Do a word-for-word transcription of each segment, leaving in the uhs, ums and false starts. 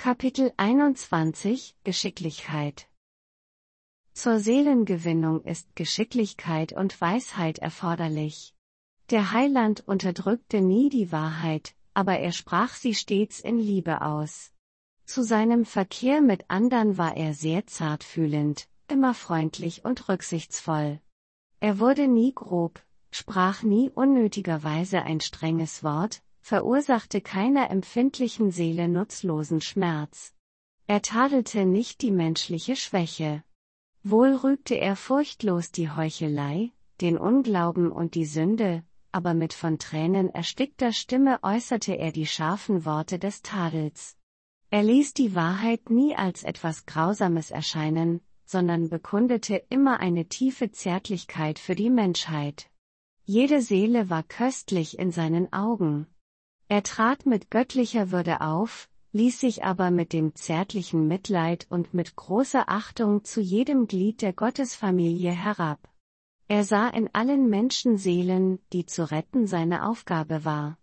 Kapitel einundzwanzig Geschicklichkeit. Zur Seelengewinnung ist Geschicklichkeit und Weisheit erforderlich. Der Heiland unterdrückte nie die Wahrheit, aber er sprach sie stets in Liebe aus. Zu seinem Verkehr mit andern war er sehr zartfühlend, immer freundlich und rücksichtsvoll. Er wurde nie grob, sprach nie unnötigerweise ein strenges Wort, verursachte keiner empfindlichen Seele nutzlosen Schmerz. Er tadelte nicht die menschliche Schwäche. Wohl rügte er furchtlos die Heuchelei, den Unglauben und die Sünde, aber mit von Tränen erstickter Stimme äußerte er die scharfen Worte des Tadels. Er ließ die Wahrheit nie als etwas Grausames erscheinen, sondern bekundete immer eine tiefe Zärtlichkeit für die Menschheit. Jede Seele war köstlich in seinen Augen. Er trat mit göttlicher Würde auf, ließ sich aber mit dem zärtlichen Mitleid und mit großer Achtung zu jedem Glied der Gottesfamilie herab. Er sah in allen Menschenseelen, die zu retten seine Aufgabe war.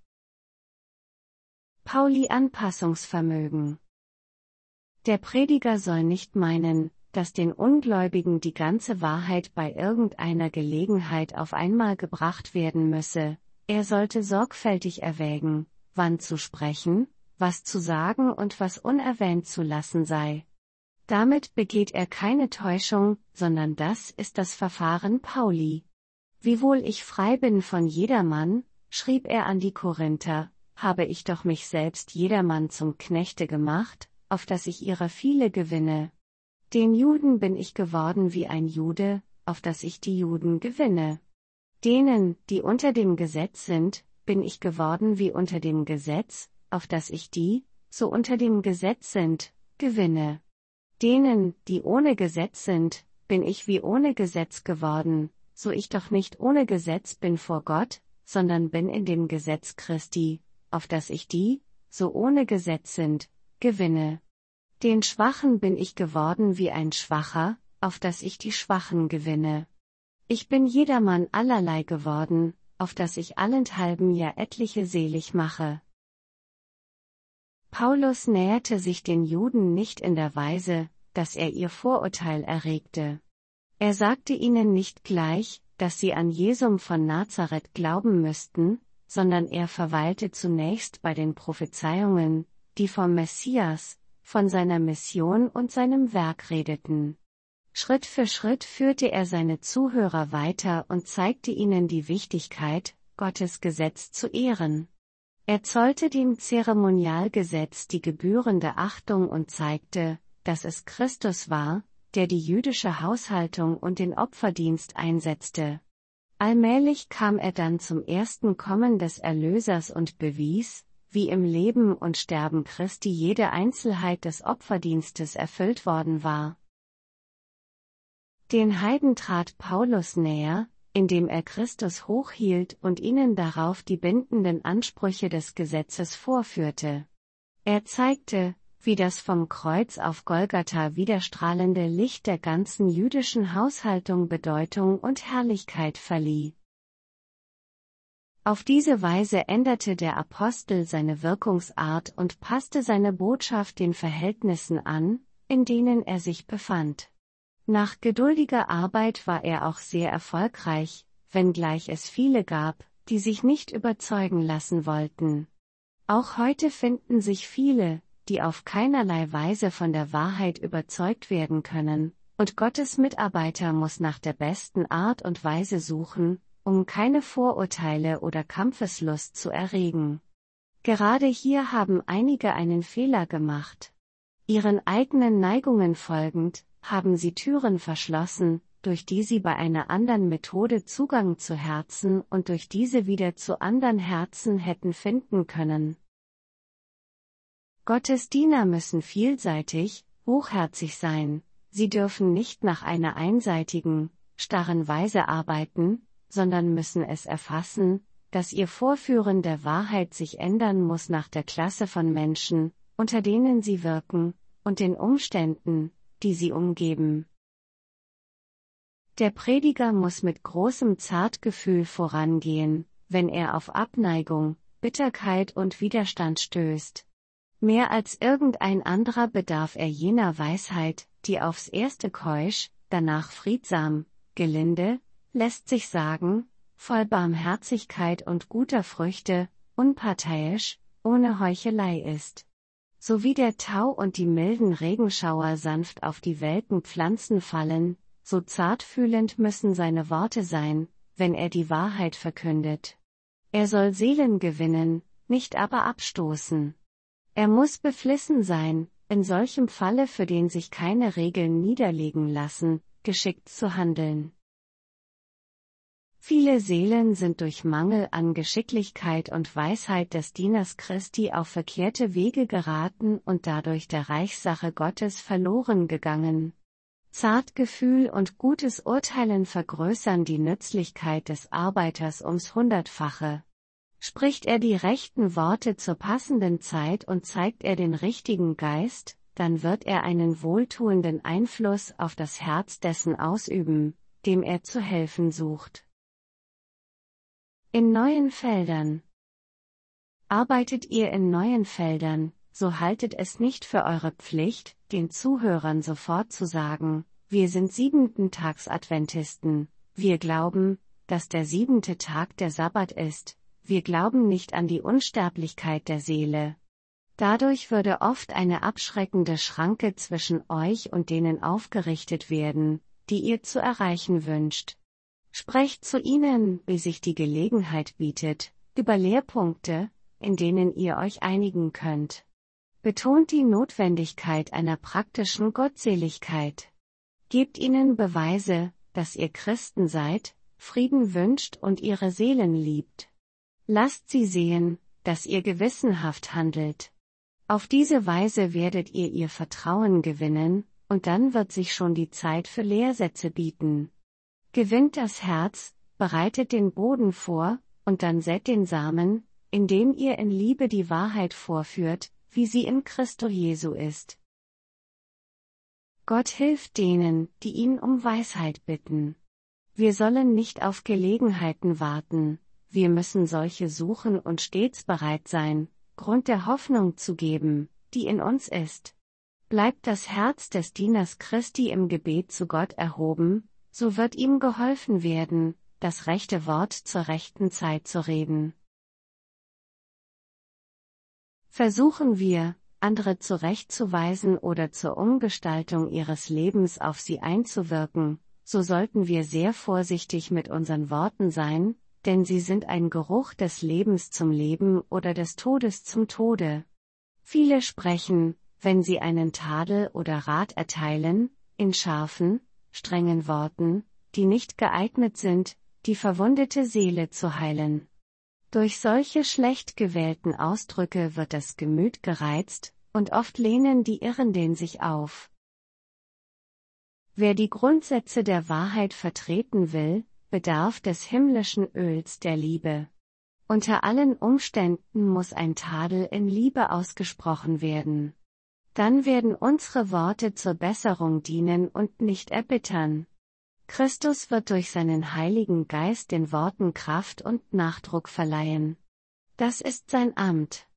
Pauli Anpassungsvermögen. Der Prediger soll nicht meinen, dass den Ungläubigen die ganze Wahrheit bei irgendeiner Gelegenheit auf einmal gebracht werden müsse. Er sollte sorgfältig erwägen, wann zu sprechen, was zu sagen und was unerwähnt zu lassen sei. Damit begeht er keine Täuschung, sondern das ist das Verfahren Pauli. Wiewohl ich frei bin von jedermann, schrieb er an die Korinther, habe ich doch mich selbst jedermann zum Knechte gemacht, auf dass ich ihrer viele gewinne. Den Juden bin ich geworden wie ein Jude, auf dass ich die Juden gewinne. Denen, die unter dem Gesetz sind, bin ich geworden wie unter dem Gesetz, auf dass ich die, so unter dem Gesetz sind, gewinne. Denen, die ohne Gesetz sind, bin ich wie ohne Gesetz geworden, so ich doch nicht ohne Gesetz bin vor Gott, sondern bin in dem Gesetz Christi, auf dass ich die, so ohne Gesetz sind, gewinne. Den Schwachen bin ich geworden wie ein Schwacher, auf dass ich die Schwachen gewinne. Ich bin jedermann allerlei geworden, auf dass ich allenthalben ja etliche selig mache. Paulus näherte sich den Juden nicht in der Weise, dass er ihr Vorurteil erregte. Er sagte ihnen nicht gleich, dass sie an Jesum von Nazareth glauben müssten, sondern er verweilte zunächst bei den Prophezeiungen, die vom Messias, von seiner Mission und seinem Werk redeten. Schritt für Schritt führte er seine Zuhörer weiter und zeigte ihnen die Wichtigkeit, Gottes Gesetz zu ehren. Er zollte dem Zeremonialgesetz die gebührende Achtung und zeigte, dass es Christus war, der die jüdische Haushaltung und den Opferdienst einsetzte. Allmählich kam er dann zum ersten Kommen des Erlösers und bewies, wie im Leben und Sterben Christi jede Einzelheit des Opferdienstes erfüllt worden war. Den Heiden trat Paulus näher, indem er Christus hochhielt und ihnen darauf die bindenden Ansprüche des Gesetzes vorführte. Er zeigte, wie das vom Kreuz auf Golgatha widerstrahlende Licht der ganzen jüdischen Haushaltung Bedeutung und Herrlichkeit verlieh. Auf diese Weise änderte der Apostel seine Wirkungsart und passte seine Botschaft den Verhältnissen an, in denen er sich befand. Nach geduldiger Arbeit war er auch sehr erfolgreich, wenngleich es viele gab, die sich nicht überzeugen lassen wollten. Auch heute finden sich viele, die auf keinerlei Weise von der Wahrheit überzeugt werden können, und Gottes Mitarbeiter muss nach der besten Art und Weise suchen, um keine Vorurteile oder Kampfeslust zu erregen. Gerade hier haben einige einen Fehler gemacht. Ihren eigenen Neigungen folgend, haben sie Türen verschlossen, durch die sie bei einer anderen Methode Zugang zu Herzen und durch diese wieder zu anderen Herzen hätten finden können. Gottes Diener müssen vielseitig, hochherzig sein, sie dürfen nicht nach einer einseitigen, starren Weise arbeiten, sondern müssen es erfassen, dass ihr Vorführen der Wahrheit sich ändern muss nach der Klasse von Menschen, unter denen sie wirken, und den Umständen, die sie umgeben. Der Prediger muss mit großem Zartgefühl vorangehen, wenn er auf Abneigung, Bitterkeit und Widerstand stößt. Mehr als irgendein anderer bedarf er jener Weisheit, die aufs erste keusch, danach friedsam, gelinde, lässt sich sagen, voll Barmherzigkeit und guter Früchte, unparteiisch, ohne Heuchelei ist. So wie der Tau und die milden Regenschauer sanft auf die welken Pflanzen fallen, so zartfühlend müssen seine Worte sein, wenn er die Wahrheit verkündet. Er soll Seelen gewinnen, nicht aber abstoßen. Er muss beflissen sein, in solchem Falle, für den sich keine Regeln niederlegen lassen, geschickt zu handeln. Viele Seelen sind durch Mangel an Geschicklichkeit und Weisheit des Dieners Christi auf verkehrte Wege geraten und dadurch der Reichssache Gottes verloren gegangen. Zartgefühl und gutes Urteilen vergrößern die Nützlichkeit des Arbeiters ums Hundertfache. Spricht er die rechten Worte zur passenden Zeit und zeigt er den richtigen Geist, dann wird er einen wohltuenden Einfluss auf das Herz dessen ausüben, dem er zu helfen sucht. In neuen Feldern. Arbeitet ihr in neuen Feldern, so haltet es nicht für eure Pflicht, den Zuhörern sofort zu sagen, wir sind Siebenten-Tags-Adventisten, wir glauben, dass der siebente Tag der Sabbat ist, wir glauben nicht an die Unsterblichkeit der Seele. Dadurch würde oft eine abschreckende Schranke zwischen euch und denen aufgerichtet werden, die ihr zu erreichen wünscht. Sprecht zu ihnen, wie sich die Gelegenheit bietet, über Lehrpunkte, in denen ihr euch einigen könnt. Betont die Notwendigkeit einer praktischen Gottseligkeit. Gebt ihnen Beweise, dass ihr Christen seid, Frieden wünscht und ihre Seelen liebt. Lasst sie sehen, dass ihr gewissenhaft handelt. Auf diese Weise werdet ihr ihr Vertrauen gewinnen, und dann wird sich schon die Zeit für Lehrsätze bieten. Gewinnt das Herz, bereitet den Boden vor, und dann sät den Samen, indem ihr in Liebe die Wahrheit vorführt, wie sie in Christo Jesu ist. Gott hilft denen, die ihn um Weisheit bitten. Wir sollen nicht auf Gelegenheiten warten, wir müssen solche suchen und stets bereit sein, Grund der Hoffnung zu geben, die in uns ist. Bleibt das Herz des Dieners Christi im Gebet zu Gott erhoben, so wird ihm geholfen werden, das rechte Wort zur rechten Zeit zu reden. Versuchen wir, andere zurechtzuweisen oder zur Umgestaltung ihres Lebens auf sie einzuwirken, so sollten wir sehr vorsichtig mit unseren Worten sein, denn sie sind ein Geruch des Lebens zum Leben oder des Todes zum Tode. Viele sprechen, wenn sie einen Tadel oder Rat erteilen, in scharfen, strengen Worten, die nicht geeignet sind, die verwundete Seele zu heilen. Durch solche schlecht gewählten Ausdrücke wird das Gemüt gereizt, und oft lehnen die Irrenden sich auf. Wer die Grundsätze der Wahrheit vertreten will, bedarf des himmlischen Öls der Liebe. Unter allen Umständen muss ein Tadel in Liebe ausgesprochen werden. Dann werden unsere Worte zur Besserung dienen und nicht erbittern. Christus wird durch seinen Heiligen Geist den Worten Kraft und Nachdruck verleihen. Das ist sein Amt.